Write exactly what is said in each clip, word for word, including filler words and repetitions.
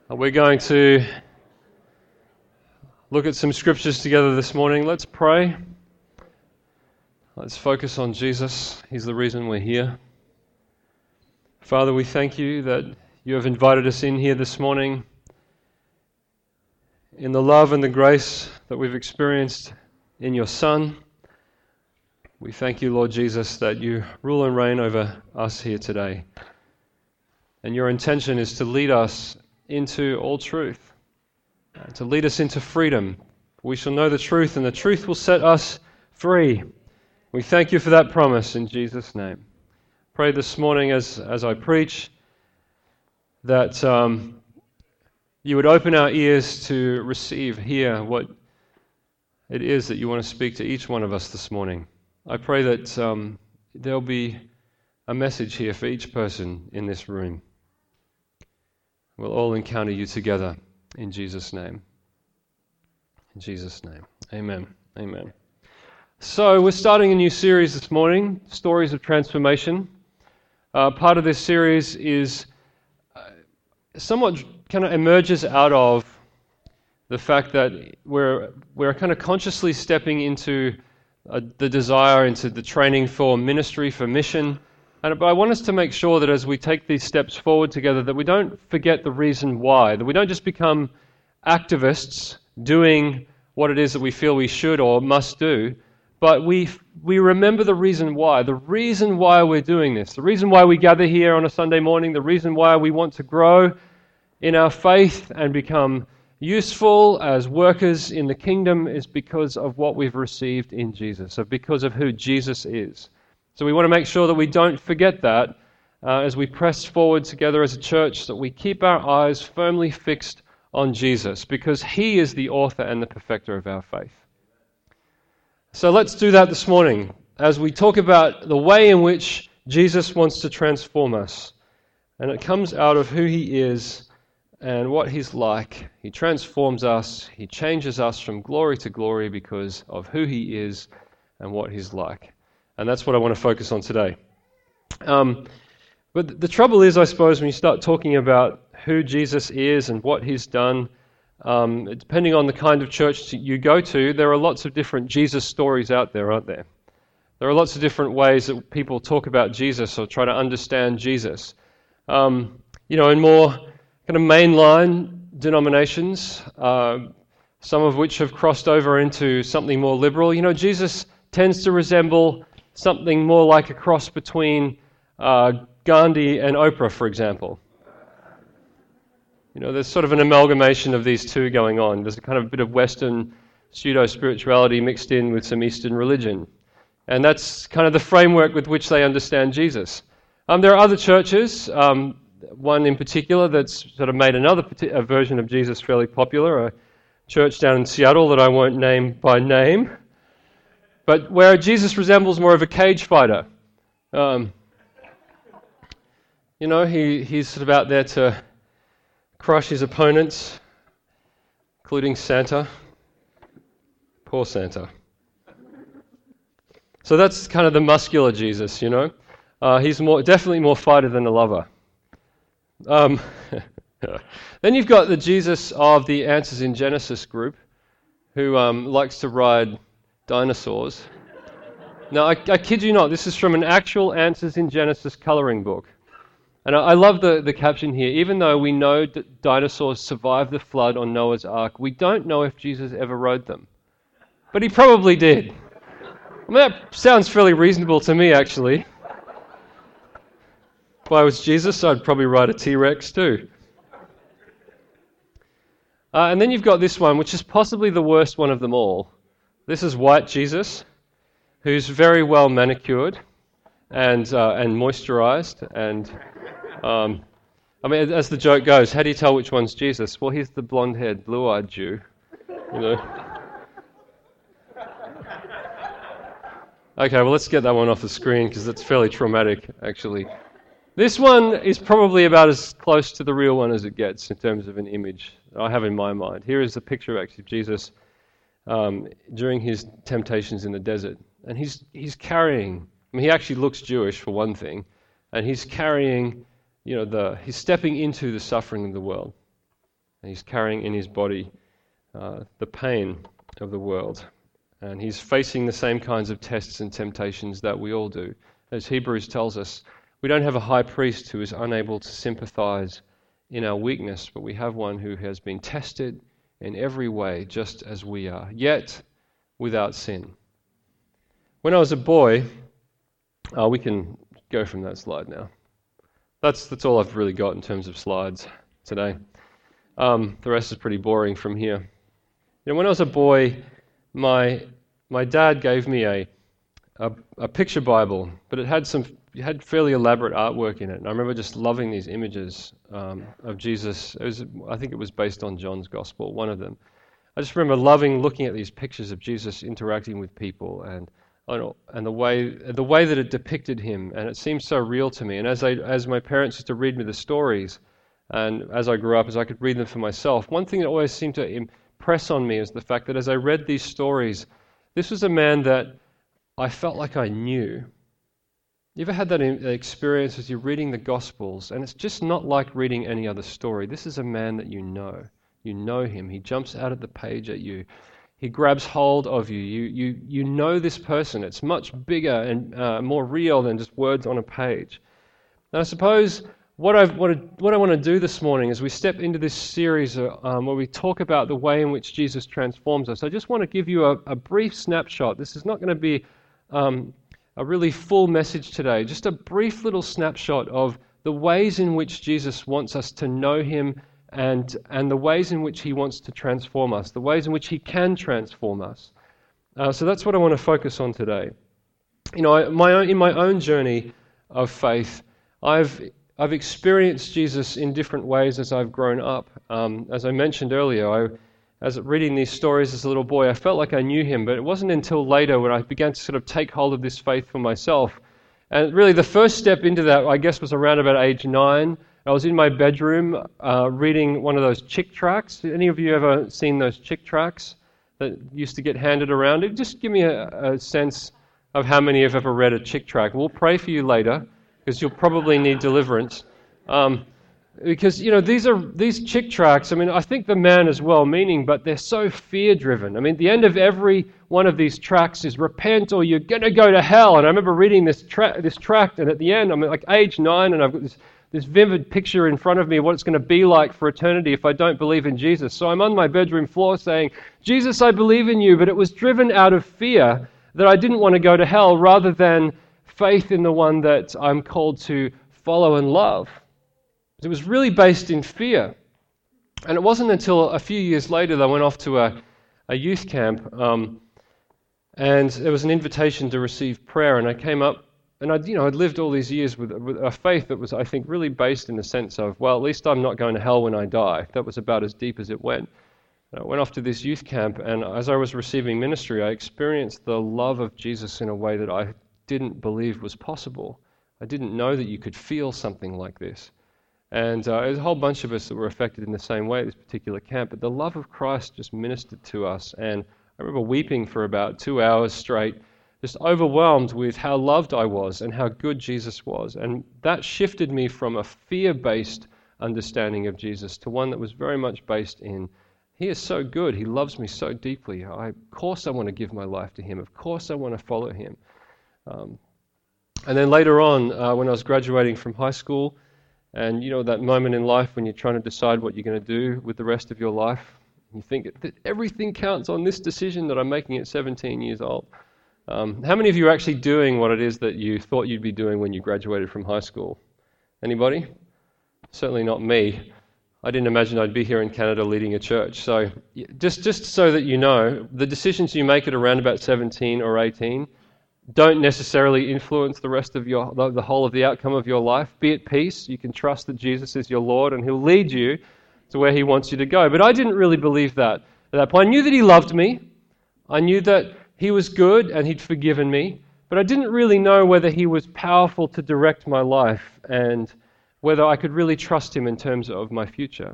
We're going to look at some scriptures together this morning. Let's pray. Let's focus on Jesus. He's the reason we're here. Father, we thank you that you have invited us in here this morning in the love and the grace that we've experienced in your Son. We thank you, Lord Jesus, that you rule and reign over us here today. And your intention is to lead us into all truth, uh, to lead us into freedom. We shall know the truth, and the truth will set us free. We thank you for that promise in Jesus' name. Pray this morning as, as I preach that um, you would open our ears to receive, hear what it is that you want to speak to each one of us this morning. I pray that um, there'll be a message here for each person in this room. We'll all encounter you together in Jesus' name. In Jesus' name. Amen. Amen. So we're starting a new series this morning, Stories of Transformation. Uh, part of this series is uh, somewhat kind of emerges out of the fact that we're we're kind of consciously stepping into uh, the desire, into the training for ministry, for mission. And, but I want us to make sure that as we take these steps forward together, that we don't forget the reason why, that we don't just become activists doing what it is that we feel we should or must do, but we we remember the reason why, the reason why we're doing this, the reason why we gather here on a Sunday morning, the reason why we want to grow in our faith and become useful as workers in the kingdom is because of what we've received in Jesus, or because of who Jesus is. So we want to make sure that we don't forget that uh, as we press forward together as a church, that we keep our eyes firmly fixed on Jesus, because he is the author and the perfecter of our faith. So let's do that this morning as we talk about the way in which Jesus wants to transform us. And it comes out of who he is and what he's like. He transforms us, he changes us from glory to glory because of who he is and what he's like. And that's what I want to focus on today. Um, but the trouble is, I suppose, when you start talking about who Jesus is and what he's done, um, depending on the kind of church you go to, there are lots of different Jesus stories out there, aren't there? There are lots of different ways that people talk about Jesus or try to understand Jesus. Um, you know, in more kind of mainline denominations, uh, some of which have crossed over into something more liberal, you know, Jesus tends to resemble something more like a cross between uh, Gandhi and Oprah, for example. You know, there's sort of an amalgamation of these two going on. There's a kind of bit of Western pseudo-spirituality mixed in with some Eastern religion. And that's kind of the framework with which they understand Jesus. Um, there are other churches, um, one in particular that's sort of made another a version of Jesus fairly popular, a church down in Seattle that I won't name by name, but where Jesus resembles more of a cage fighter. Um, you know, he, he's sort of out there to crush his opponents, including Santa. Poor Santa. So that's kind of the muscular Jesus, you know. Uh, he's more definitely more fighter than a lover. Um, then you've got the Jesus of the Answers in Genesis group, who um, likes to ride dinosaurs. Now, I, I kid you not, this is from an actual Answers in Genesis coloring book. And I, I love the, the caption here. Even though we know that dinosaurs survived the flood on Noah's Ark, we don't know if Jesus ever rode them. But he probably did. I mean, that sounds fairly reasonable to me, actually. If I was Jesus, I'd probably ride a T-Rex too. Uh, and then you've got this one, which is possibly the worst one of them all. This is white Jesus, who's very well manicured and uh, and moisturized. And um, I mean, as the joke goes, how do you tell which one's Jesus? Well, he's the blonde-haired, blue-eyed Jew. You know. Okay, well, let's get that one off the screen because it's fairly traumatic, actually. This one is probably about as close to the real one as it gets in terms of an image I have in my mind. Here is a picture of actually Jesus um, during his temptations in the desert. And he's he's carrying, I mean, he actually looks Jewish for one thing, and he's carrying, you know, the he's stepping into the suffering of the world. and he's carrying in his body uh, the pain of the world. And he's facing the same kinds of tests and temptations that we all do. As Hebrews tells us, we don't have a high priest who is unable to sympathize in our weakness, but we have one who has been tested in every way, just as we are, yet without sin. When I was a boy, uh, we can go from that slide now. That's that's all I've really got in terms of slides today. Um, the rest is pretty boring from here. You know, when I was a boy, my my dad gave me a a, a picture Bible, but it had some it had fairly elaborate artwork in it. And I remember just loving these images um, of Jesus. It was, I think it was based on John's Gospel, one of them. I just remember loving looking at these pictures of Jesus interacting with people, and and the way the way that it depicted him, and it seemed so real to me. And as I as my parents used to read me the stories, and as I grew up, as I could read them for myself, one thing that always seemed to impress on me is the fact that as I read these stories, this was a man that I felt like I knew. You ever had that experience as you're reading the Gospels, and it's just not like reading any other story? This is a man that you know. You know him. He jumps out at the page at you. He grabs hold of you. You you you know this person. It's much bigger and uh, more real than just words on a page. And I suppose what I've what I, what I want to do this morning as we step into this series uh, um, where we talk about the way in which Jesus transforms us, I just want to give you a, a brief snapshot. This is not going to be um, a really full message today. Just a brief little snapshot of the ways in which Jesus wants us to know him, and and the ways in which he wants to transform us, the ways in which he can transform us. Uh, so that's what I want to focus on today. You know, I, my own, in my own journey of faith, I've I've experienced Jesus in different ways as I've grown up. Um, as I mentioned earlier, I, as reading these stories as a little boy, I felt like I knew him, but it wasn't until later when I began to sort of take hold of this faith for myself. And really the first step into that, I guess, was around about age nine. I was in my bedroom uh, reading one of those Chick tracts. Any of you ever seen those Chick tracts that used to get handed around? Just give me a, a sense of how many have ever read a Chick tract. We'll pray for you later, because you'll probably need deliverance. Um, because, you know, these are these Chick tracts, I mean, I think the man is well-meaning, but they're so fear-driven. I mean, the end of every one of these tracts is repent or you're going to go to hell. And I remember reading this, tra- this tract, and at the end, I'm like age nine, and I've got this this vivid picture in front of me of what it's going to be like for eternity if I don't believe in Jesus. So I'm on my bedroom floor saying, Jesus, I believe in you, but it was driven out of fear that I didn't want to go to hell, rather than faith in the one that I'm called to follow and love. It was really based in fear. And it wasn't until a few years later that I went off to a, a youth camp, um, and there was an invitation to receive prayer, and I came up. And I'd, you know, I'd lived all these years with, with a faith that was, I think, really based in the sense of, well, at least I'm not going to hell when I die. That was about as deep as it went. And I went off to this youth camp, and as I was receiving ministry, I experienced the love of Jesus in a way that I didn't believe was possible. I didn't know that you could feel something like this. And uh, there's a whole bunch of us that were affected in the same way at this particular camp, but the love of Christ just ministered to us. And I remember weeping for about two hours straight, just overwhelmed with how loved I was and how good Jesus was. And that shifted me from a fear-based understanding of Jesus to one that was very much based in, he is so good, he loves me so deeply. I, of course I want to give my life to him. Of course I want to follow him. Um, and then later on, uh, when I was graduating from high school, and you know that moment in life when you're trying to decide what you're going to do with the rest of your life, you think that everything counts on this decision that I'm making at seventeen years old. Um, how many of you are actually doing what it is that you thought you'd be doing when you graduated from high school? Anybody? Certainly not me. I didn't imagine I'd be here in Canada leading a church. So just, just so that you know, the decisions you make at around about seventeen or eighteen don't necessarily influence the rest of your, the, the whole of the outcome of your life. Be at peace. You can trust that Jesus is your Lord and he'll lead you to where he wants you to go. But I didn't really believe that at that point. I knew that he loved me. I knew that he was good and he'd forgiven me, but I didn't really know whether he was powerful to direct my life and whether I could really trust him in terms of my future.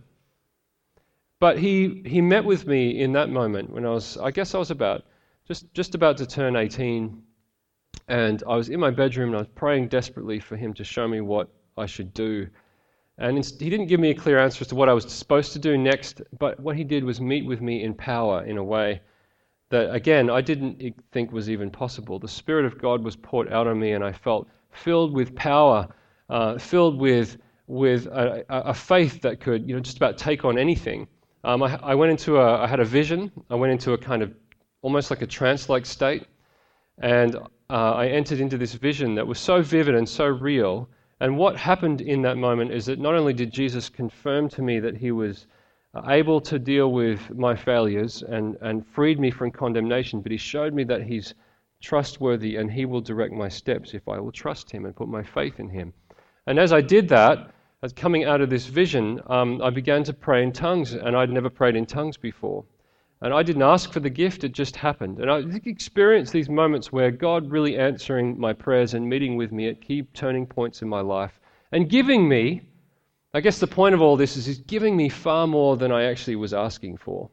But he he met with me in that moment when I was, I guess I was about, just, just about to turn eighteen, and I was in my bedroom and I was praying desperately for him to show me what I should do. And he didn't give me a clear answer as to what I was supposed to do next, but what he did was meet with me in power in a way that, again, I didn't think was even possible. The Spirit of God was poured out on me, and I felt filled with power, uh, filled with with a, a faith that could, you know, just about take on anything. Um, I, I went into a, I had a vision. I went into a kind of almost like a trance-like state, and uh, I entered into this vision that was so vivid and so real. And what happened in that moment is that not only did Jesus confirm to me that he was able to deal with my failures and, and freed me from condemnation, but he showed me that he's trustworthy and he will direct my steps if I will trust him and put my faith in him. And as I did that, as coming out of this vision, um, I began to pray in tongues, and I'd never prayed in tongues before. And I didn't ask for the gift, it just happened. And I experienced these moments where God really answering my prayers and meeting with me at key turning points in my life and giving me, I guess the point of all this is he's giving me far more than I actually was asking for.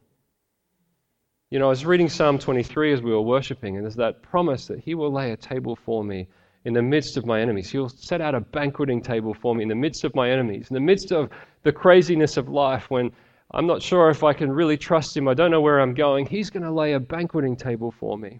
You know, I was reading Psalm twenty-three as we were worshiping, and there's that promise that he will lay a table for me in the midst of my enemies. He'll set out a banqueting table for me in the midst of my enemies, in the midst of the craziness of life when I'm not sure if I can really trust him, I don't know where I'm going. He's going to lay a banqueting table for me.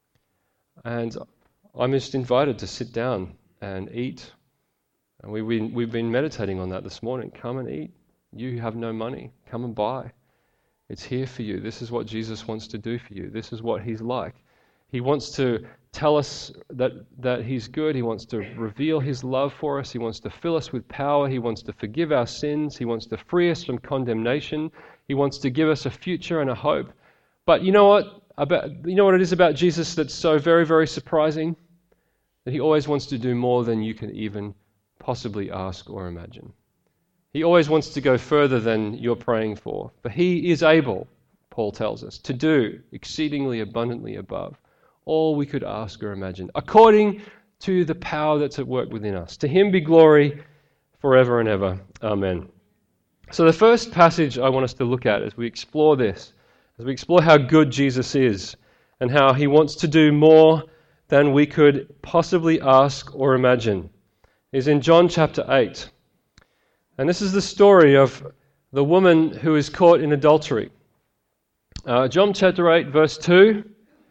And I'm just invited to sit down and eat. And we've been, we've been meditating on that this morning. Come and eat. You have no money. Come and buy. It's here for you. This is what Jesus wants to do for you. This is what he's like. He wants to tell us that, that he's good. He wants to reveal his love for us. He wants to fill us with power. He wants to forgive our sins. He wants to free us from condemnation. He wants to give us a future and a hope. But you know what? About, you know what it is about Jesus that's so very, very surprising? That he always wants to do more than you can even possibly ask or imagine. He always wants to go further than you're praying for. For he is able, Paul tells us, to do exceedingly abundantly above all we could ask or imagine, according to the power that's at work within us. To him be glory forever and ever. Amen. So the first passage I want us to look at as we explore this, as we explore how good Jesus is and how he wants to do more than we could possibly ask or imagine, is in John chapter eight. And this is the story of the woman who is caught in adultery. Uh, John chapter eight, verse two.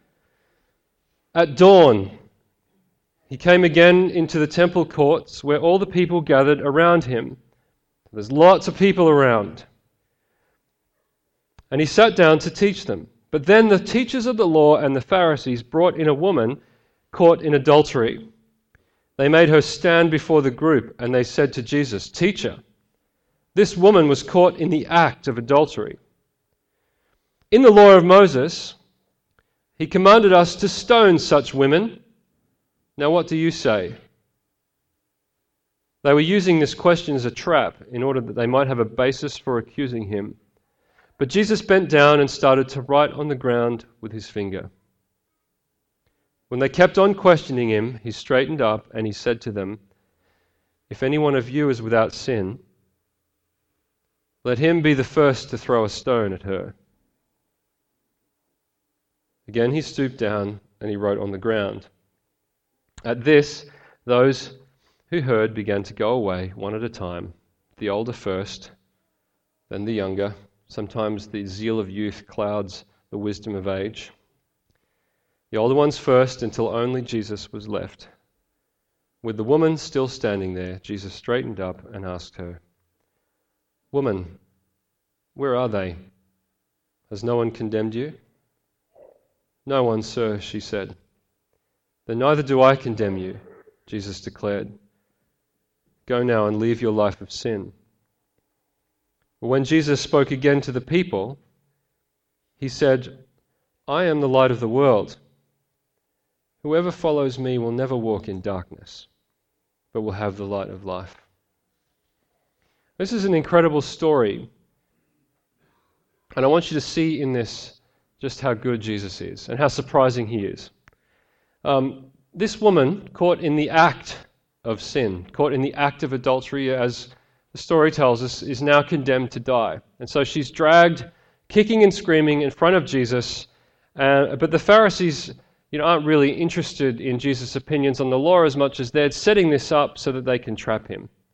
At dawn, he came again into the temple courts where all the people gathered around him. There's lots of people around. And he sat down to teach them. But then the teachers of the law and the Pharisees brought in a woman caught in adultery. They made her stand before the group, and they said to Jesus, "Teacher, this woman was caught in the act of adultery. In the law of Moses, he commanded us to stone such women. Now what do you say?" They were using this question as a trap in order that they might have a basis for accusing him. But Jesus bent down and started to write on the ground with his finger. When they kept on questioning him, he straightened up and he said to them, "If any one of you is without sin, let him be the first to throw a stone at her." Again he stooped down and he wrote on the ground. At this, those who heard began to go away one at a time, the older first, then the younger. Sometimes the zeal of youth clouds the wisdom of age. The older ones first, until only Jesus was left. With the woman still standing there, Jesus straightened up and asked her, "Woman, where are they? Has no one condemned you?" "No one, sir," she said. "Then neither do I condemn you," Jesus declared. "Go now and leave your life of sin." But when Jesus spoke again to the people, he said, "I am the light of the world. Whoever follows me will never walk in darkness, but will have the light of life." This is an incredible story. And I want you to see in this just how good Jesus is and how surprising he is. Um, this woman, caught in the act of sin, caught in the act of adultery, as the story tells us, is now condemned to die. And so she's dragged, kicking and screaming in front of Jesus. Uh, but the Pharisees, you know, aren't really interested in Jesus' opinions on the law as much as they're setting this up so that they can trap him.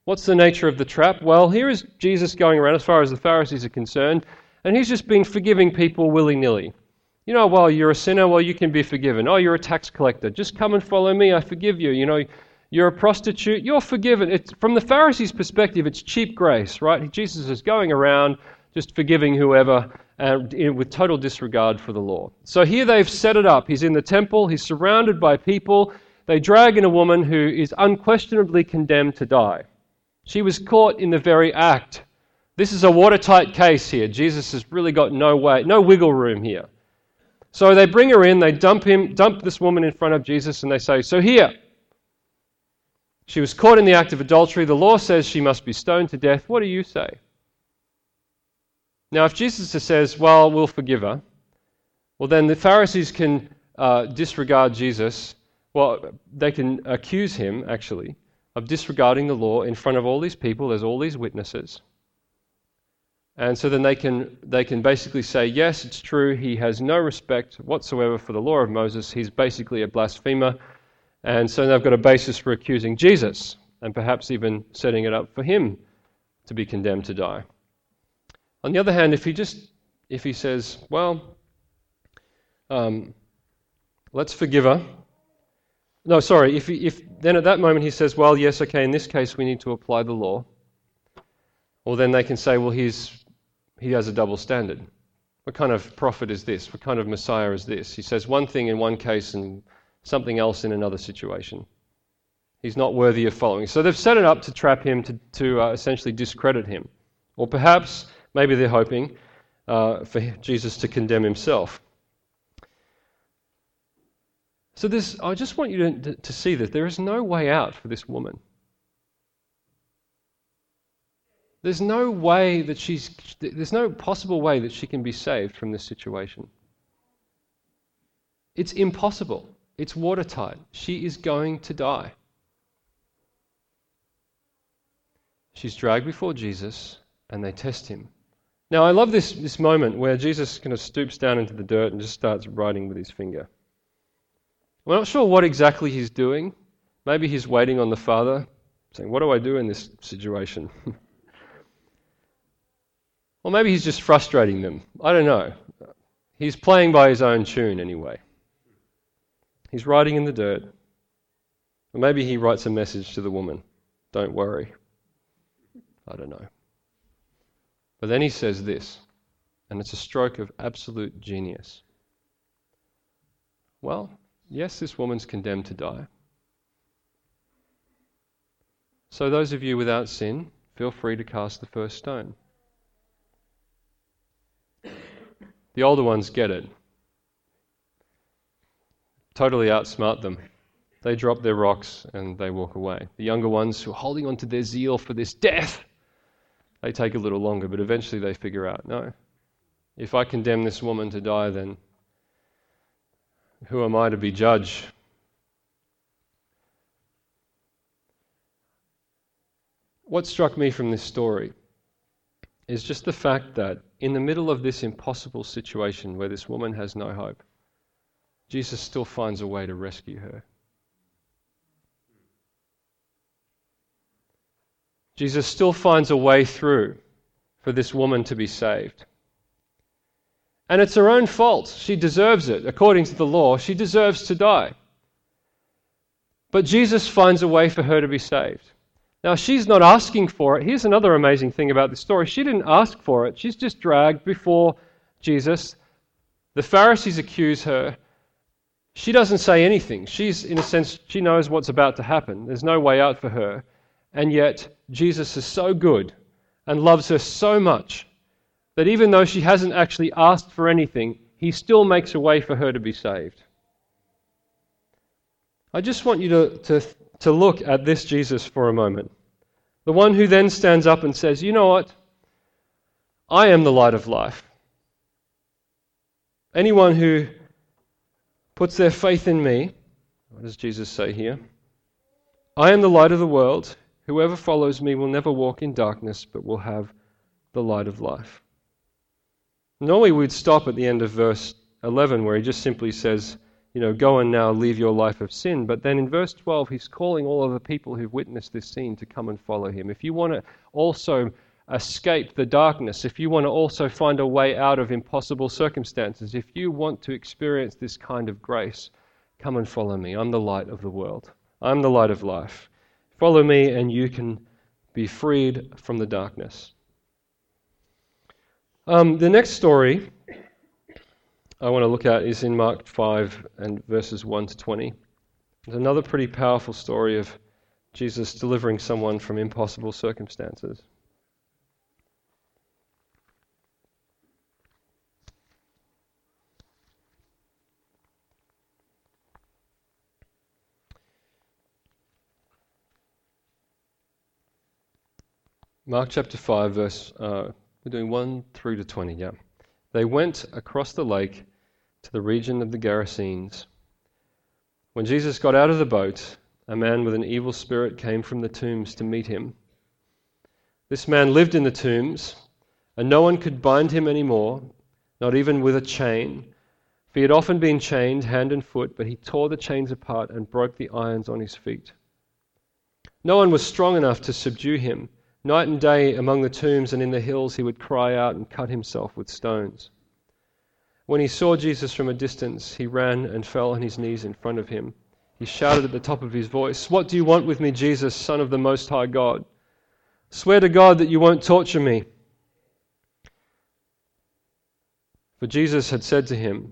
What's the nature of the trap? Well, here is Jesus going around as far as the Pharisees are concerned, and he's just been forgiving people willy-nilly. You know, well, you're a sinner, well, you can be forgiven. Oh, you're a tax collector, just come and follow me, I forgive you. You know, you're a prostitute, you're forgiven. It's, from the Pharisees' perspective, it's cheap grace, right? Jesus is going around just forgiving whoever and with total disregard for the law. So here they've set it up. He's in the temple, he's surrounded by people. They drag in a woman who is unquestionably condemned to die. She was caught in the very act. This is a watertight case here. Jesus has really got no way, no wiggle room here. So they bring her in, they dump him, dump this woman in front of Jesus, and they say, so here, she was caught in the act of adultery. The law says she must be stoned to death. What do you say? Now, if Jesus says, well, we'll forgive her, well, then the Pharisees can uh, disregard Jesus. Well, they can accuse him, actually, of disregarding the law in front of all these people. There's all these witnesses. And so then they can they can basically say, yes, it's true, he has no respect whatsoever for the law of Moses. He's basically a blasphemer. And so they've got a basis for accusing Jesus and perhaps even setting it up for him to be condemned to die. On the other hand, if he just, if he says, well, um, let's forgive her. No, sorry, if, he, if then at that moment he says, well, yes, okay, in this case we need to apply the law. Well, then they can say, well, he's he has a double standard. What kind of prophet is this? What kind of Messiah is this? He says one thing in one case and something else in another situation. He's not worthy of following. So they've set it up to trap him, to, to uh, essentially discredit him. Or perhaps, maybe they're hoping uh, for Jesus to condemn himself. So this, I just want you to, to see that there is no way out for this woman. There's no way that she's, there's no possible way that she can be saved from this situation. It's impossible. It's watertight. She is going to die. She's dragged before Jesus and they test him. Now I love this, this moment where Jesus kind of stoops down into the dirt and just starts writing with his finger. We're not sure what exactly he's doing. Maybe he's waiting on the Father, saying, what do I do in this situation? Or maybe he's just frustrating them. I don't know. He's playing by his own tune anyway. He's writing in the dirt. Or maybe he writes a message to the woman. Don't worry. I don't know. But then he says this, and it's a stroke of absolute genius. Well, yes, this woman's condemned to die. So those of you without sin, feel free to cast the first stone. The older ones get it. Totally outsmart them. They drop their rocks and they walk away. The younger ones who are holding on to their zeal for this death, they take a little longer, but eventually they figure out, no, if I condemn this woman to die, then who am I to be judge? What struck me from this story is just the fact that in the middle of this impossible situation where this woman has no hope, Jesus still finds a way to rescue her. Jesus still finds a way through for this woman to be saved. And it's her own fault. She deserves it. According to the law, she deserves to die. But Jesus finds a way for her to be saved. Now, she's not asking for it. Here's another amazing thing about this story. She didn't ask for it. She's just dragged before Jesus. The Pharisees accuse her. She doesn't say anything. She's, in a sense, she knows what's about to happen. There's no way out for her. And yet, Jesus is so good and loves her so much that even though she hasn't actually asked for anything, he still makes a way for her to be saved. I just want you to, to, to look at this Jesus for a moment. The one who then stands up and says, you know what? I am the light of life. Anyone who puts their faith in me, what does Jesus say here? I am the light of the world. Whoever follows me will never walk in darkness, but will have the light of life. Normally we'd stop at the end of verse eleven where he just simply says, you know, go and now leave your life of sin. But then in verse twelve, he's calling all of the people who've witnessed this scene to come and follow him. If you want to also escape the darkness, if you want to also find a way out of impossible circumstances, if you want to experience this kind of grace, come and follow me. I'm the light of the world. I'm the light of life. Follow me and you can be freed from the darkness. Um, the next story I want to look at is in Mark five and verses one to twenty. It's another pretty powerful story of Jesus delivering someone from impossible circumstances. Mark chapter five, verse, uh, we're doing one through to twenty, yeah. They went across the lake to the region of the Gerasenes. When Jesus got out of the boat, a man with an evil spirit came from the tombs to meet him. This man lived in the tombs, and no one could bind him anymore, not even with a chain. For he had often been chained hand and foot, but he tore the chains apart and broke the irons on his feet. No one was strong enough to subdue him. Night and day among the tombs and in the hills he would cry out and cut himself with stones. When he saw Jesus from a distance, he ran and fell on his knees in front of him. He shouted at the top of his voice, "What do you want with me, Jesus, Son of the Most High God? Swear to God that you won't torture me." For Jesus had said to him,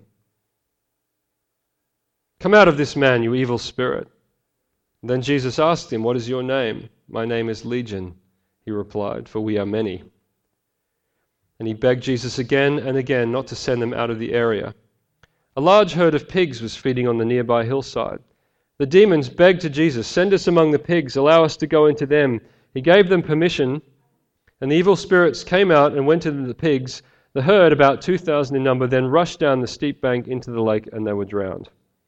"Come out of this man, you evil spirit." Then Jesus asked him, "What is your name?" "My name is Legion," he replied, "for we are many." And he begged Jesus again and again not to send them out of the area. A large herd of pigs was feeding on the nearby hillside. The demons begged to Jesus, "Send us among the pigs, allow us to go into them." He gave them permission, and the evil spirits came out and went into the pigs. The herd, about two thousand in number, then rushed down the steep bank into the lake, and they were drowned.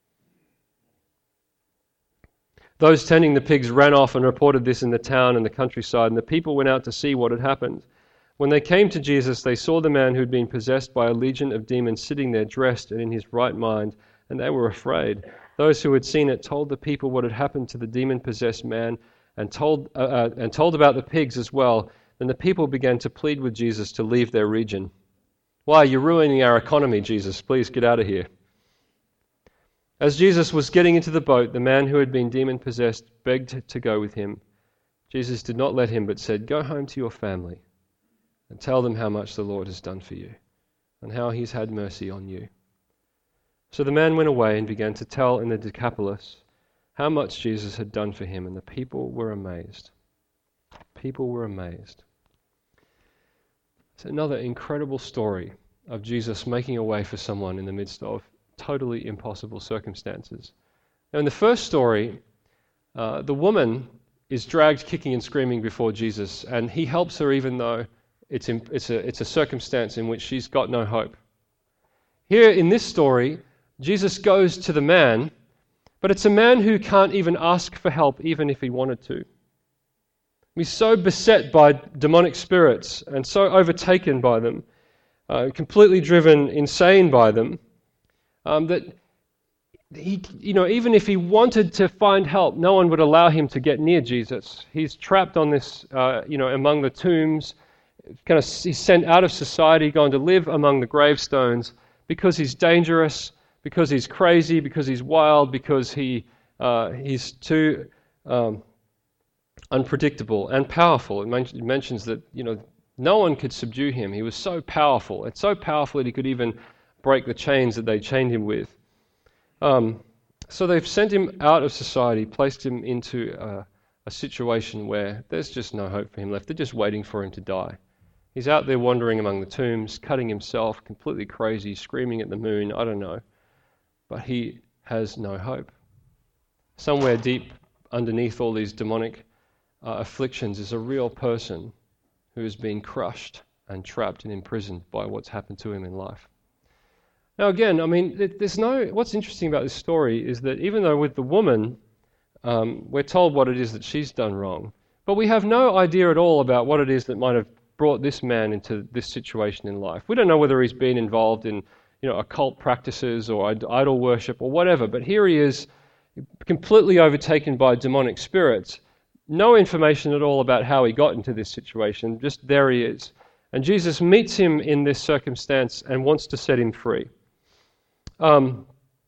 Those tending the pigs ran off and reported this in the town and the countryside, and the people went out to see what had happened. When they came to Jesus, they saw the man who had been possessed by a legion of demons sitting there dressed and in his right mind, and they were afraid. Those who had seen it told the people what had happened to the demon-possessed man and told, uh, uh, and told about the pigs as well. Then the people began to plead with Jesus to leave their region. "Why, you're ruining our economy, Jesus. Please get out of here." As Jesus was getting into the boat, the man who had been demon-possessed begged to go with him. Jesus did not let him, but said, "Go home to your family and tell them how much the Lord has done for you and how he's had mercy on you." So the man went away and began to tell in the Decapolis how much Jesus had done for him, and the people were amazed. People were amazed. It's another incredible story of Jesus making a way for someone in the midst of totally impossible circumstances. Now, in the first story, uh, the woman is dragged kicking and screaming before Jesus, and he helps her even though it's, in, it's, a, it's a circumstance in which she's got no hope. Here in this story, Jesus goes to the man, but it's a man who can't even ask for help even if he wanted to. He's so beset by demonic spirits and so overtaken by them, uh, completely driven insane by them, Um, that he, you know, even if he wanted to find help, no one would allow him to get near Jesus. He's trapped on this, uh, you know, among the tombs. Kind of, he's sent out of society, going to live among the gravestones because he's dangerous, because he's crazy, because he's wild, because he uh, he's too um, unpredictable and powerful. It, men- it mentions that, you know, no one could subdue him. He was so powerful. It's so powerful that he could even break the chains that they chained him with. Um, so they've sent him out of society, placed him into a, a situation where there's just no hope for him left. They're just waiting for him to die. He's out there wandering among the tombs, cutting himself, completely crazy, screaming at the moon, I don't know. But he has no hope. Somewhere deep underneath all these demonic uh, afflictions is a real person who has been crushed and trapped and imprisoned by what's happened to him in life. Now again, I mean, there's no. What's interesting about this story is that even though with the woman, um, we're told what it is that she's done wrong, but we have no idea at all about what it is that might have brought this man into this situation in life. We don't know whether he's been involved in, you know, occult practices or idol worship or whatever. But here he is, completely overtaken by demonic spirits. No information at all about how he got into this situation. Just there he is. And Jesus meets him in this circumstance and wants to set him free. Um,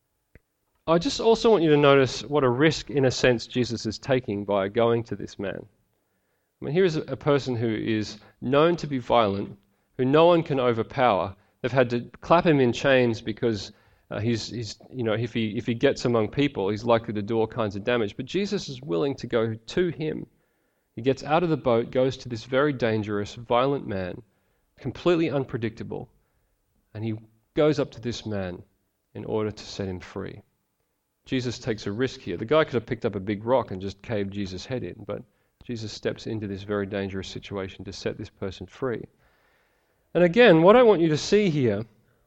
I just also want you to notice what a risk, in a sense, Jesus is taking by going to this man. I mean, here is a person who is known to be violent, who no one can overpower. They've had to clap him in chains because uh, he's, he's, you know, if he if he gets among people, he's likely to do all kinds of damage. But Jesus is willing to go to him. He gets out of the boat, goes to this very dangerous, violent man, completely unpredictable, and he goes up to this man in order to set him free. Jesus takes a risk here. The guy could have picked up a big rock and just caved Jesus' head in, but Jesus steps into this very dangerous situation to set this person free. And again, what I want you to see here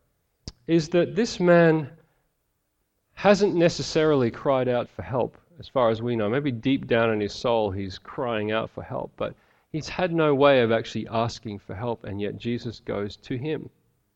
is that this man hasn't necessarily cried out for help, as far as we know. Maybe deep down in his soul he's crying out for help, but he's had no way of actually asking for help, and yet Jesus goes to him.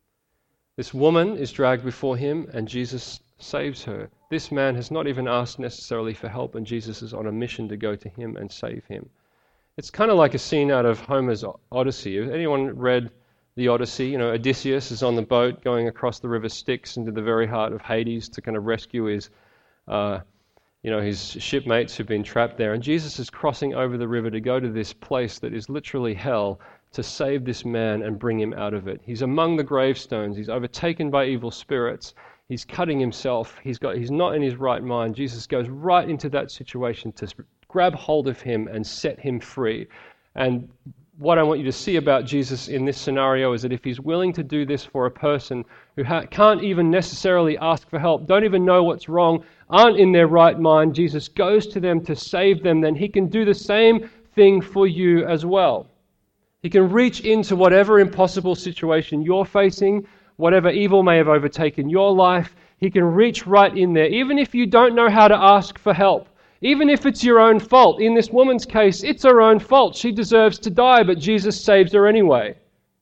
This woman is dragged before him, and Jesus saves her. This man has not even asked necessarily for help, and Jesus is on a mission to go to him and save him. It's kind of like a scene out of Homer's Odyssey. Has anyone read the Odyssey? You know, Odysseus is on the boat going across the river Styx into the very heart of Hades to kind of rescue his, uh, you know, his shipmates who've been trapped there. And Jesus is crossing over the river to go to this place that is literally hell to save this man and bring him out of it. He's among the gravestones. He's overtaken by evil spirits. He's cutting himself. He's got. He's not in his right mind. Jesus goes right into that situation to grab hold of him and set him free. And what I want you to see about Jesus in this scenario is that if he's willing to do this for a person who ha- can't even necessarily ask for help, don't even know what's wrong, aren't in their right mind, Jesus goes to them to save them, then he can do the same thing for you as well. He can reach into whatever impossible situation you're facing, whatever evil may have overtaken your life. He can reach right in there, even if you don't know how to ask for help. Even if it's your own fault. In this woman's case, it's her own fault. She deserves to die, but Jesus saves her anyway.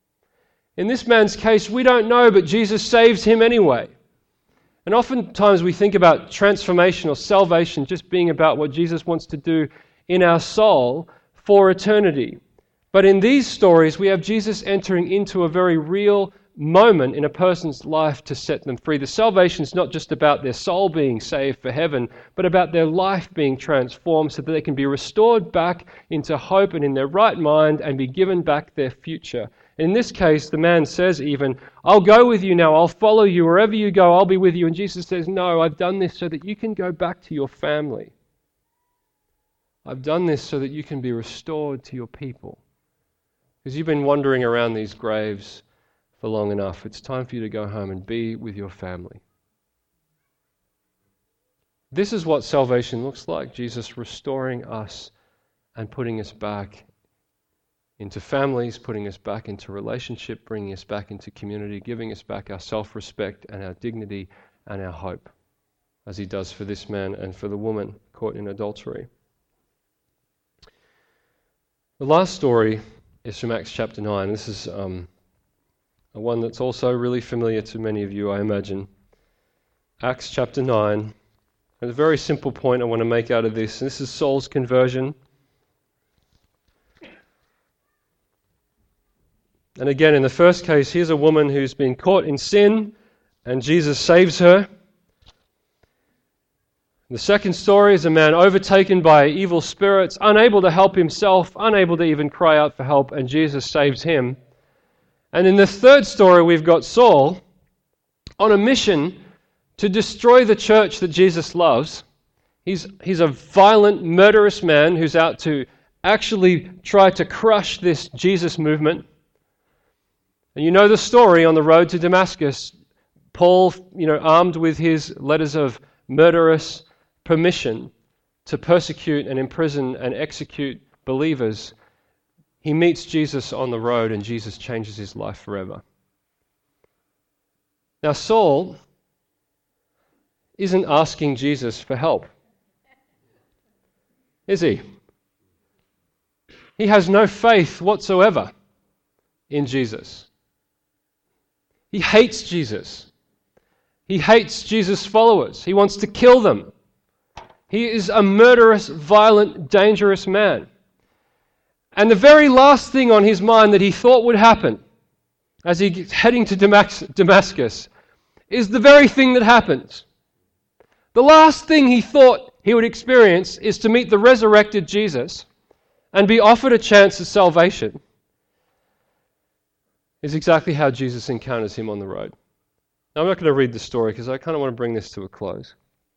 In this man's case, we don't know, but Jesus saves him anyway. And oftentimes we think about transformation or salvation just being about what Jesus wants to do in our soul for eternity. But in these stories, we have Jesus entering into a very real moment in a person's life to set them free. The salvation is not just about their soul being saved for heaven, but about their life being transformed so that they can be restored back into hope and in their right mind and be given back their future. In this case, the man says even, I'll go with you now, I'll follow you, wherever you go, I'll be with you. And Jesus says, no, I've done this so that you can go back to your family. I've done this so that you can be restored to your people. Because you've been wandering around these graves for long enough. It's time for you to go home and be with your family. This is what salvation looks like. Jesus restoring us and putting us back into families, putting us back into relationship, bringing us back into community, giving us back our self-respect and our dignity and our hope, as he does for this man and for the woman caught in adultery. The last story is from Acts chapter nine. This is um, one that's also really familiar to many of you, I imagine. Acts chapter nine. And a very simple point I want to make out of this. This is Saul's conversion. And again, in the first case, here's a woman who's been caught in sin, and Jesus saves her. The second story is a man overtaken by evil spirits, unable to help himself, unable to even cry out for help, and Jesus saves him. And in the third story, we've got Saul on a mission to destroy the church that Jesus loves. He's, he's a violent, murderous man who's out to actually try to crush this Jesus movement. And you know the story on the road to Damascus. Paul, you know, armed with his letters of murderous permission to persecute and imprison and execute believers, he meets Jesus on the road, and Jesus changes his life forever. Now, Saul isn't asking Jesus for help, is he? He has no faith whatsoever in Jesus. He hates Jesus. He hates Jesus' followers. He wants to kill them. He is a murderous, violent, dangerous man. And the very last thing on his mind that he thought would happen as he's heading to Damascus is the very thing that happens. The last thing he thought he would experience is to meet the resurrected Jesus and be offered a chance at salvation. Is exactly how Jesus encounters him on the road. Now, I'm not going to read the story because I kind of want to bring this to a close.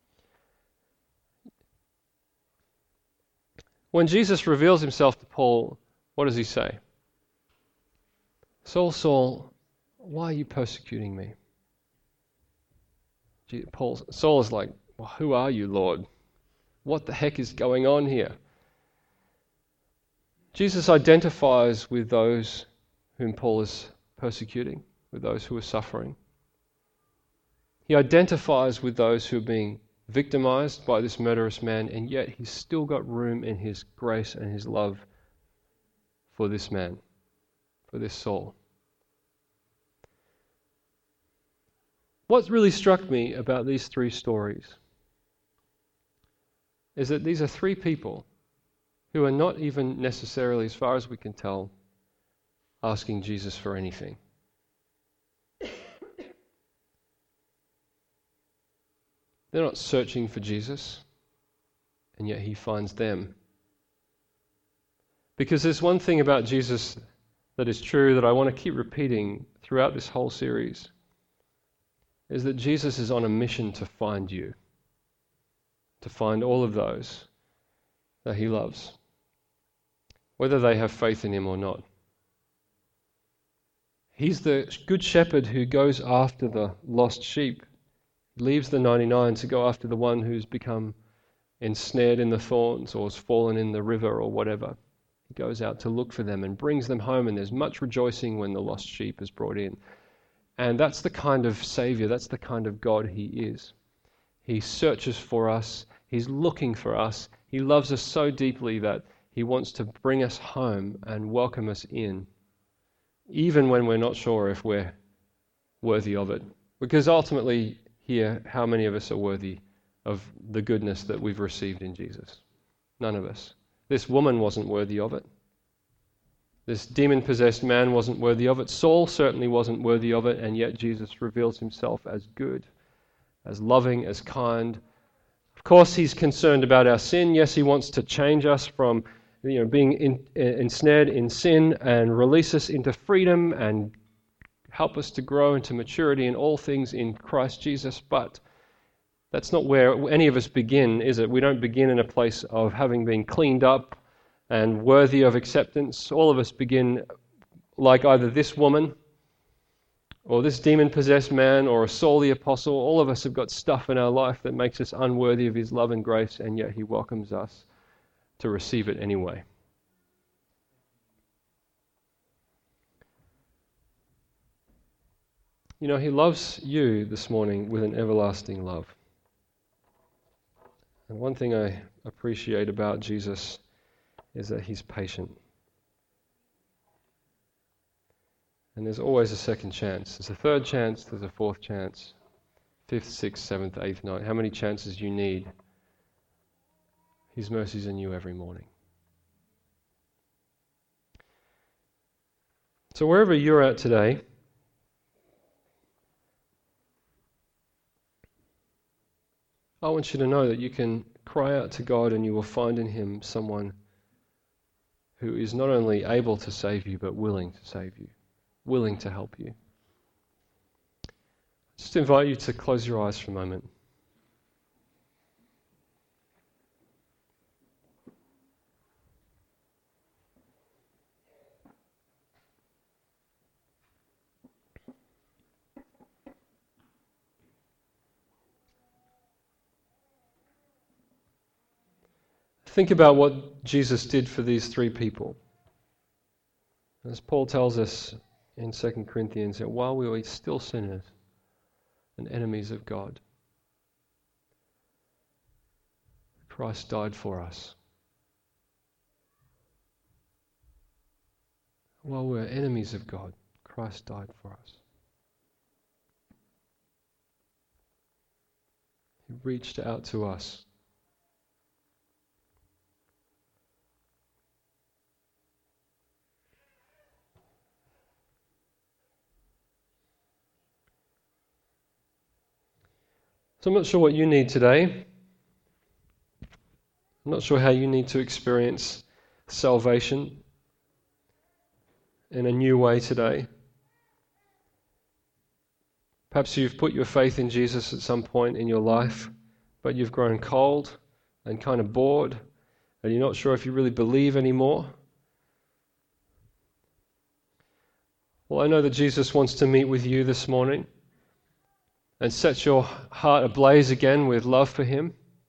When Jesus reveals himself to Paul, what does he say? Saul, Saul, why are you persecuting me? Paul, Saul is like, well, who are you, Lord? What the heck is going on here? Jesus identifies with those whom Paul is persecuting, with those who are suffering. He identifies with those who are being victimized by this murderous man, and yet he's still got room in his grace and his love for this man, for this Saul. What really struck me about these three stories is that these are three people who are not even necessarily, as far as we can tell, asking Jesus for anything. They're not searching for Jesus, and yet he finds them. Because there's one thing about Jesus that is true that I want to keep repeating throughout this whole series, is that Jesus is on a mission to find you, to find all of those that he loves, whether they have faith in him or not. He's the good shepherd who goes after the lost sheep, leaves the ninety-nine to go after the one who's become ensnared in the thorns or has fallen in the river or whatever. He goes out to look for them and brings them home, and there's much rejoicing when the lost sheep is brought in. And that's the kind of Savior, that's the kind of God he is. He searches for us, he's looking for us, he loves us so deeply that he wants to bring us home and welcome us in, even when we're not sure if we're worthy of it. Because ultimately, here, how many of us are worthy of the goodness that we've received in Jesus? None of us. This woman wasn't worthy of it. This demon-possessed man wasn't worthy of it. Saul certainly wasn't worthy of it, and yet Jesus reveals himself as good, as loving, as kind. Of course, he's concerned about our sin. Yes, he wants to change us from you know, being in, uh, ensnared in sin and release us into freedom and help us to grow into maturity in all things in Christ Jesus. But that's not where any of us begin, is it? We don't begin in a place of having been cleaned up and worthy of acceptance. All of us begin like either this woman or this demon-possessed man or a Saul the Apostle. All of us have got stuff in our life that makes us unworthy of his love and grace, and yet he welcomes us to receive it anyway. You know, he loves you this morning with an everlasting love. And one thing I appreciate about Jesus is that he's patient. And there's always a second chance. There's a third chance, there's a fourth chance, fifth, sixth, seventh, eighth, ninth. How many chances you need? His mercies are new every morning. So wherever you're at today, I want you to know that you can cry out to God and you will find in him someone who is not only able to save you, but willing to save you, willing to help you. Just invite you to close your eyes for a moment. Think about what Jesus did for these three people. As Paul tells us in Second Corinthians, that while we were still sinners and enemies of God, Christ died for us. While we were enemies of God, Christ died for us. He reached out to us. So I'm not sure what you need today. I'm not sure how you need to experience salvation in a new way today. Perhaps you've put your faith in Jesus at some point in your life, but you've grown cold and kind of bored, and you're not sure if you really believe anymore. Well, I know that Jesus wants to meet with you this morning and set your heart ablaze again with love for Him.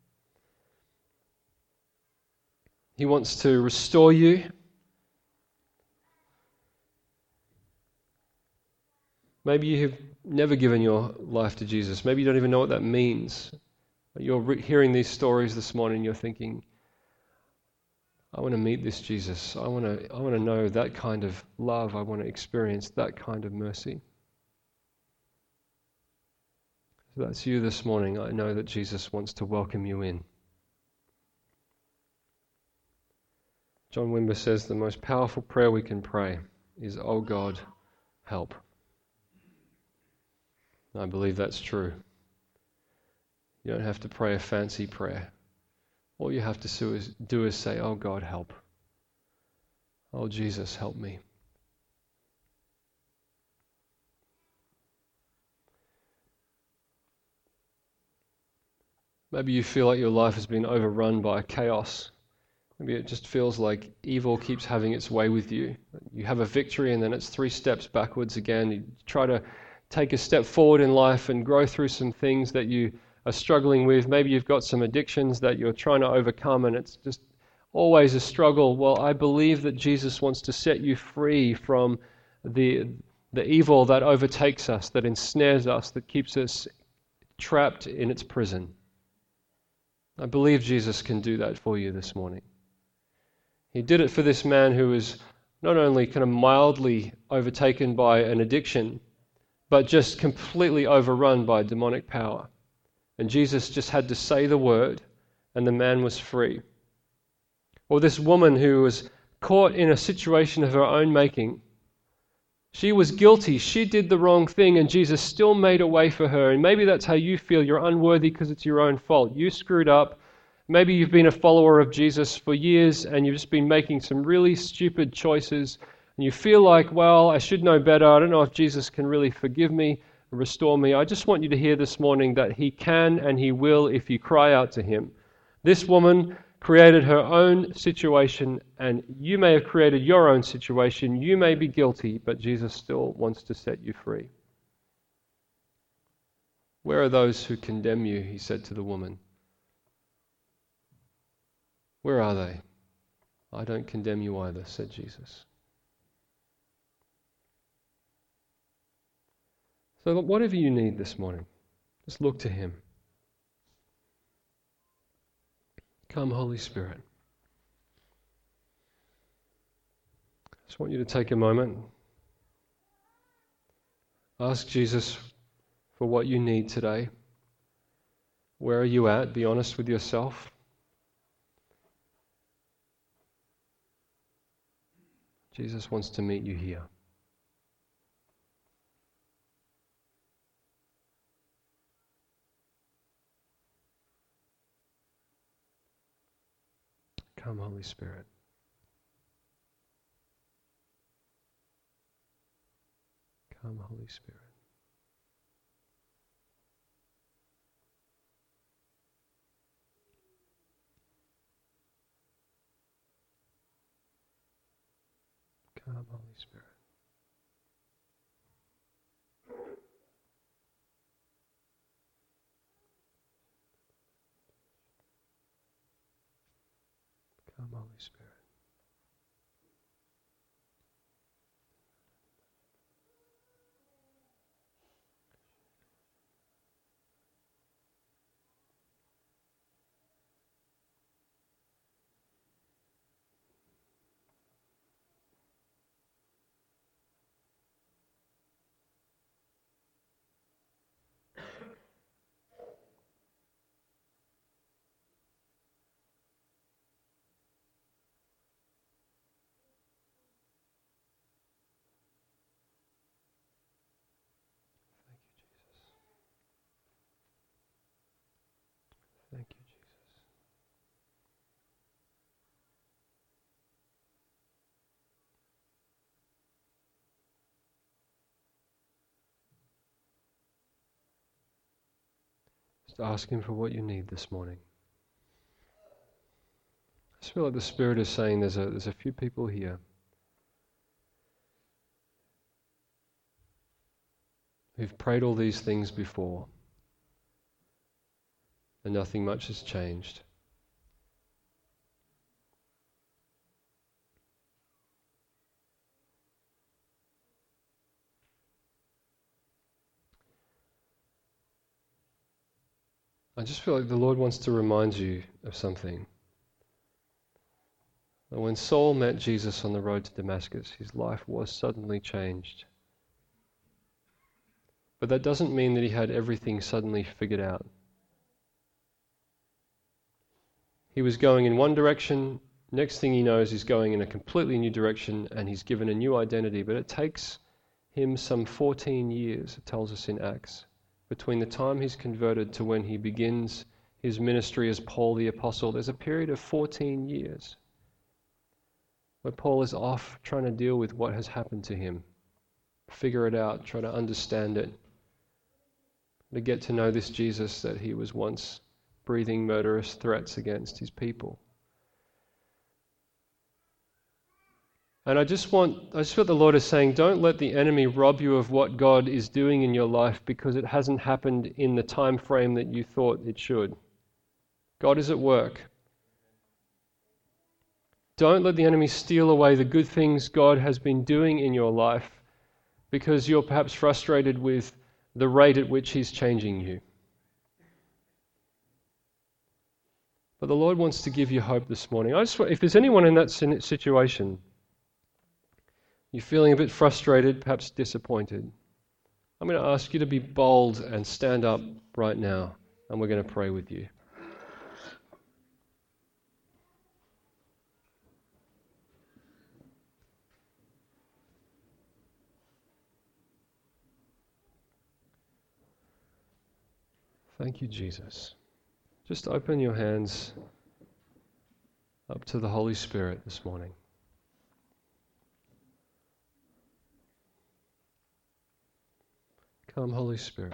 He wants to restore you. Maybe you have never given your life to Jesus. Maybe you don't even know what that means. You're re- hearing these stories this morning, you're thinking, I want to meet this Jesus. I want to I want to know that kind of love. I want to experience that kind of mercy. If that's you this morning, I know that Jesus wants to welcome you in. John Wimber says the most powerful prayer we can pray is, "Oh God, help." I believe that's true. You don't have to pray a fancy prayer. All you have to do is, do is say, "Oh God, help. Oh Jesus, help me." Maybe you feel like your life has been overrun by chaos. Maybe it just feels like evil keeps having its way with you. You have a victory and then it's three steps backwards again. You try to take a step forward in life and grow through some things that you are struggling with. Maybe you've got some addictions that you're trying to overcome and it's just always a struggle. Well, I believe that Jesus wants to set you free from the, the evil that overtakes us, that ensnares us, that keeps us trapped in its prison. I believe Jesus can do that for you this morning. He did it for this man who was not only kind of mildly overtaken by an addiction, but just completely overrun by demonic power. And Jesus just had to say the word, and the man was free. Or this woman who was caught in a situation of her own making. She was guilty. She did the wrong thing, and Jesus still made a way for her. And maybe that's how you feel. You're unworthy because it's your own fault. You screwed up. Maybe you've been a follower of Jesus for years, and you've just been making some really stupid choices. And you feel like, well, I should know better. I don't know if Jesus can really forgive me, restore me. I just want you to hear this morning that He can and He will if you cry out to Him. This woman created her own situation, and you may have created your own situation. You may be guilty, but Jesus still wants to set you free. "Where are those who condemn you?" He said to the woman. "Where are they?" "I don't condemn you either," said Jesus. So whatever you need this morning, just look to Him. Come, Holy Spirit. I just want you to take a moment. Ask Jesus for what you need today. Where are you at? Be honest with yourself. Jesus wants to meet you here. Come, Holy Spirit. Come, Holy Spirit. Come, Holy Spirit. Come, Holy Spirit. Just ask Him for what you need this morning. I just feel like the Spirit is saying there's a, there's a few people here who've prayed all these things before and nothing much has changed. I just feel like the Lord wants to remind you of something. That when Saul met Jesus on the road to Damascus, his life was suddenly changed. But that doesn't mean that he had everything suddenly figured out. He was going in one direction, next thing he knows he's going in a completely new direction, and he's given a new identity. But it takes him some fourteen years, it tells us in Acts, between the time he's converted to when he begins his ministry as Paul the Apostle. There's a period of fourteen years where Paul is off trying to deal with what has happened to him, figure it out, try to understand it, to get to know this Jesus that he was once breathing murderous threats against his people. And I just want, I just feel the Lord is saying, don't let the enemy rob you of what God is doing in your life because it hasn't happened in the time frame that you thought it should. God is at work. Don't let the enemy steal away the good things God has been doing in your life because you're perhaps frustrated with the rate at which He's changing you. But the Lord wants to give you hope this morning. I just, if there's anyone in that situation, you're feeling a bit frustrated, perhaps disappointed, I'm going to ask you to be bold and stand up right now, and we're going to pray with you. Thank you, Jesus. Just open your hands up to the Holy Spirit this morning. Come, Holy Spirit.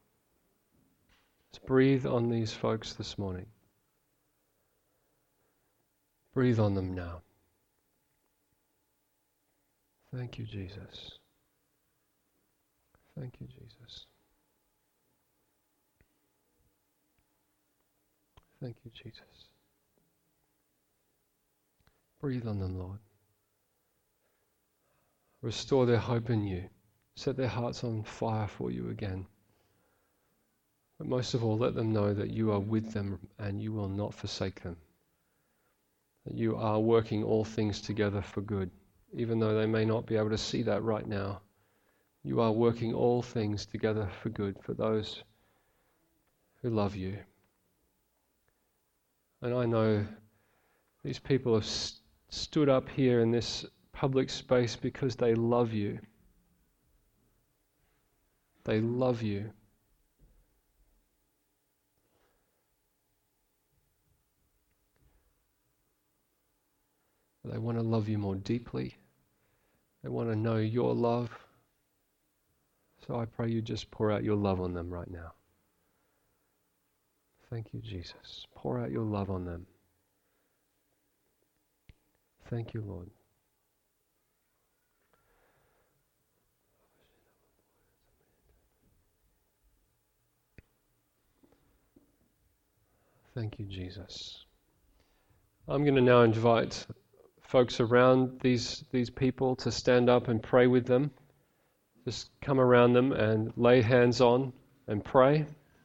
Just breathe on these folks this morning. Breathe on them now. Thank you, Jesus. Thank you, Jesus. Thank you, Jesus. Breathe on them, Lord. Restore their hope in you. Set their hearts on fire for you again. But most of all, let them know that you are with them and you will not forsake them. That you are working all things together for good, even though they may not be able to see that right now. You are working all things together for good for those who love you. And I know these people have st- stood up here in this public space because they love you. They love you. They want to love you more deeply. They want to know your love. So I pray you just pour out your love on them right now. Thank you, Jesus. Pour out your love on them. Thank you, Lord. Thank you, Jesus. I'm going to now invite folks around these these people to stand up and pray with them. Just come around them and lay hands on and pray.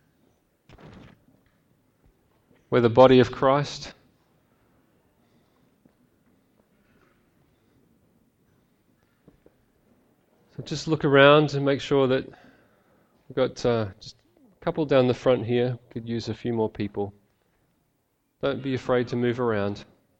We're the body of Christ. So just look around and make sure that we've got uh, just a couple down the front here. Could use a few more people. Don't be afraid to move around.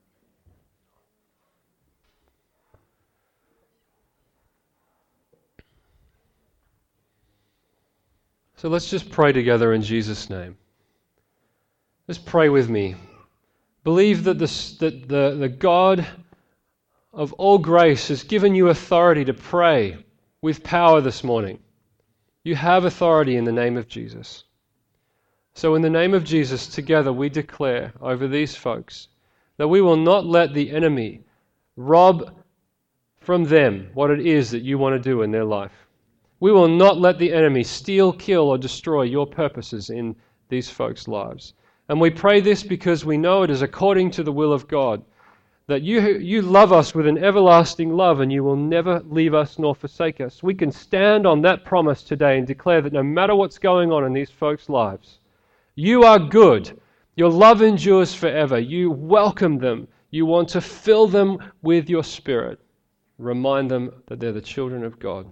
So let's just pray together in Jesus' name. Just pray with me. Believe that, this, that the, the God of all grace has given you authority to pray with power this morning. You have authority in the name of Jesus. So in the name of Jesus, together we declare over these folks that we will not let the enemy rob from them what it is that you want to do in their life. We will not let the enemy steal, kill, or destroy your purposes in these folks' lives. And we pray this because we know it is according to the will of God, that you, you love us with an everlasting love and you will never leave us nor forsake us. We can stand on that promise today and declare that no matter what's going on in these folks' lives, you are good. Your love endures forever. You welcome them. You want to fill them with your Spirit. Remind them that they're the children of God.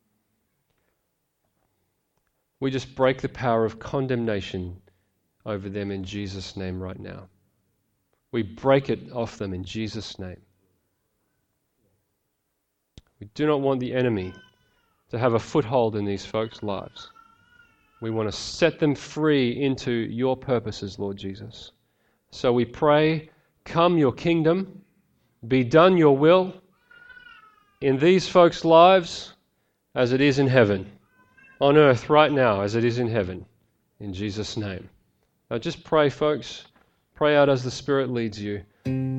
We just break the power of condemnation over them in Jesus' name right now. We break it off them in Jesus' name. We do not want the enemy to have a foothold in these folks' lives. We want to set them free into your purposes, Lord Jesus. So we pray, come your kingdom, be done your will in these folks' lives as it is in heaven, on earth right now as it is in heaven, in Jesus' name. Now just pray, folks. Pray out as the Spirit leads you.